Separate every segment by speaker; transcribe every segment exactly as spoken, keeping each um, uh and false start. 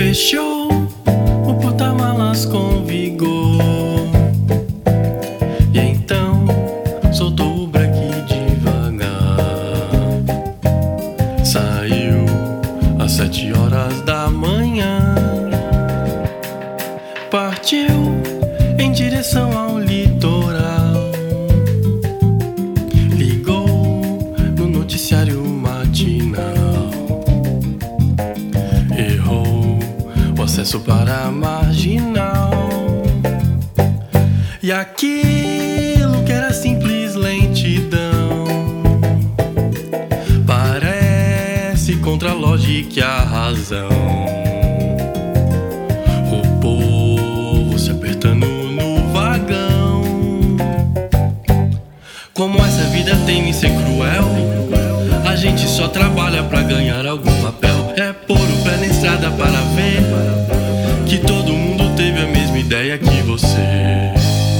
Speaker 1: Fechou o porta-malas com vigor, e então soltou o breque devagar. Saiu às sete horas da manhã, partiu em direção ao litoral. Ligou no noticiário matinal, errou o acesso para a marginal. E aquilo que era simples lentidão parece contra a lógica e a razão. O povo se apertando no vagão. Como essa vida tem em ser cruel, a gente só trabalha pra ganhar algum papel. É pôr o pé na estrada para ver que todo mundo teve a mesma ideia que você.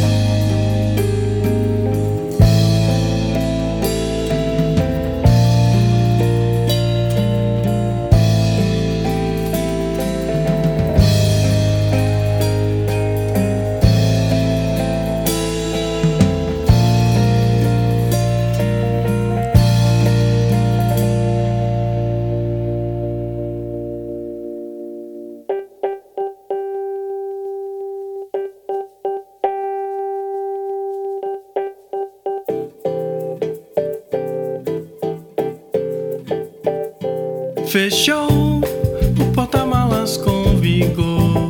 Speaker 1: Fechou o porta-malas com vigor,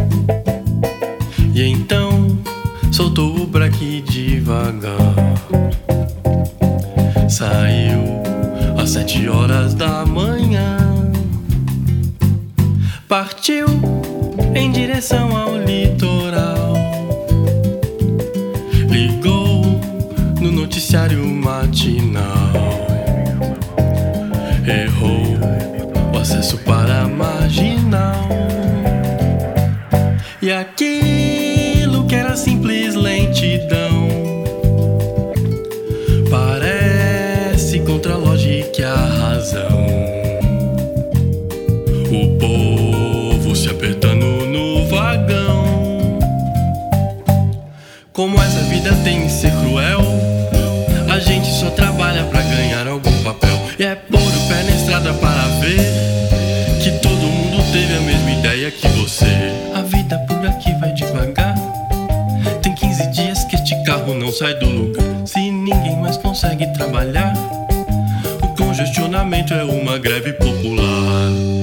Speaker 1: e então soltou o breque devagar. Saiu às sete horas da manhã, partiu em direção ao litoral. Ligou no noticiário matinal, errou o acesso para a marginal. E aquilo que era simples lentidão parece contra a lógica e a razão. O povo se apertando no vagão. Como essa vida tem que ser cruel, a gente só trabalha pra ganhar algum papel. E é pôr o pé na estrada para ver que todo mundo teve a mesma ideia que você. A vida por aqui vai devagar, tem quinze dias que este carro não sai do lugar. Se ninguém mais consegue trabalhar, o congestionamento é uma greve popular.